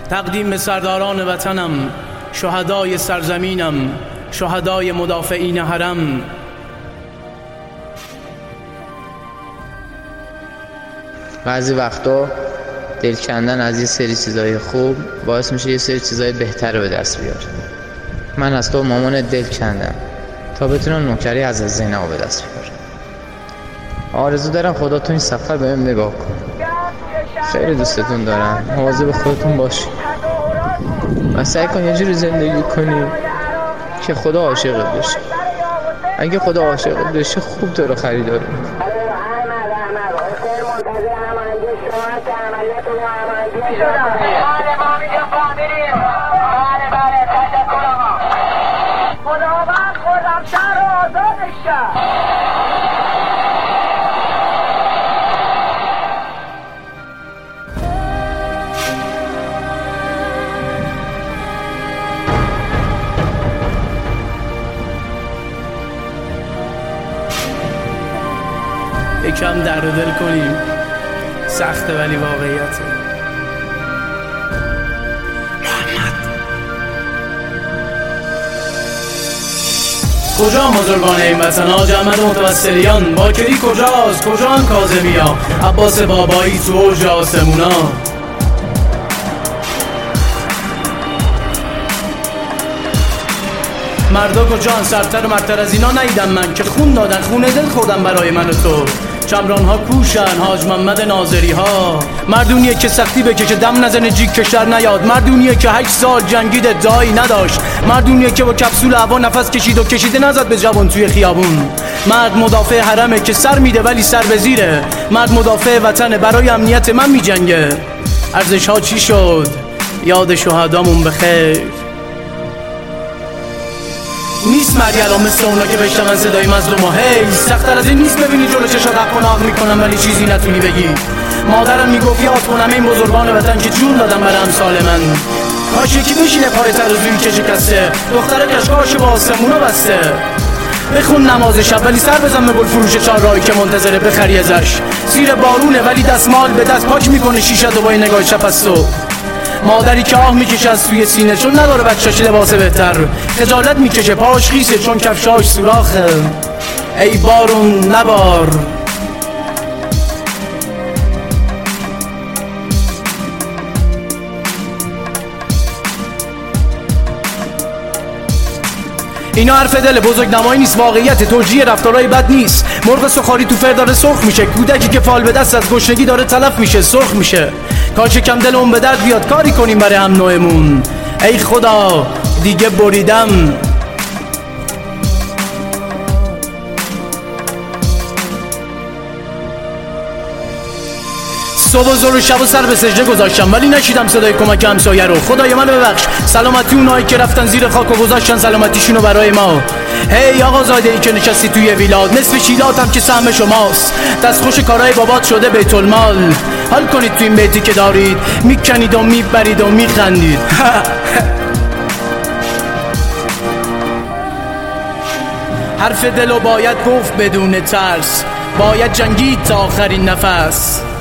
تقدیم به سرداران وطنم، شهدای سرزمینم، شهدای مدافعین حرم. بعضی وقتا دل کندن از یه سری چیزای خوب باعث میشه یه سری چیزای بهتر به دست بیاره. من از تو مامان دل کندم تا بتونم نوکری از زینب به دست بیارم. آرزو دارم خدا تو این سفر بهم نگاه کن. خیلی دوستتون دارم. مواظب خودتون باشید و سعی کن یه جوری زندگی کنی که خدا عاشقت بشه. اگه خدا عاشقت بشه خوب تو رو خریدار میکنه. یکم درد دل کنیم، سخته ولی واقعیته. کجا بزرگان این وطن ها، جمعت متوسلیان؟ باکری کجاست؟ کجان کاظمیا؟ عباس بابایی تو اوج آسمونا. مردا کجان؟ سرتر و مرتر از اینا نیدم من که خون دادن، خون دل خوردن برای من و تو. چمران ها کوشن، حاج محمد ناظری ها. مردونیه که سختی بکشه، دم نزنه جیگ کشتر نیاد. مردونیه که 8 سال جنگید دایی نداشت. مردونیه که با کپسول هوا نفس کشید و کشیده نزد به جوان توی خیابون. مرد مدافع حرمه که سر میده ولی سر به زیره. مرد مدافع وطنه، برای امنیت من میجنگه. ارزش ها چی شد؟ یاد شهدامون بخیر. نیست مرگرام مثل اونا که بشنون صدای مظلوم و هی. سخت‌تر از این نیست ببینی جلو چشات حق و ناق میکنم ولی چیزی نتونی بگی. مادرم میگفت یاد کنم این بزرگان وطن که جون دادم برای امثال من. کاش یکی بشینه پای ترازویی که شکسته، دختر کشکاش با آسمونا بسته. بخون نماز شب ولی سر بزن به گل فروش چهارراهی که منتظره بخری ازش. زیر بارونه ولی دستمال به دست پاک میکنه شیشه و با این نگاه شب از صبح. مادری که آه میکشه از توی سینه چون نداره بچه‌ش لباس بهتر. خجالت میکشه پاش خیسه چون کفشاش سوراخه. ای بارون نبار. اینا حرف دل بزرگ نمایی نیست، واقعیت توجیه رفتارهای بد نیست. مرغ سخاری تو فر داره سرخ میشه، کودکی که فال به دست از گشنگی داره تلف میشه، سرخ میشه. کاش کم دلمون به درد بیاد کاری کنیم برای هم نوعمون. ای خدا دیگه بریدم. صبح و ظهر و شب و سر به سجده گذاشتم ولی نشیدم صدای کمک همسایه رو. خدای منو ببخش، سلامتی اونایی که رفتن زیر خاک و گذاشتن سلامتیشونو برای ما. هی آقا زاده ای که نشستی توی ویلاد، نصف شیلاتم که سهم شماست. دستخوش کارهای بابات شده بیت المال. حال کنید تو این بیتی که دارید، میکنید و میبرید و میخندید. حرف دلو باید گفت بدون ترس، باید جنگید تا آخرین نفس.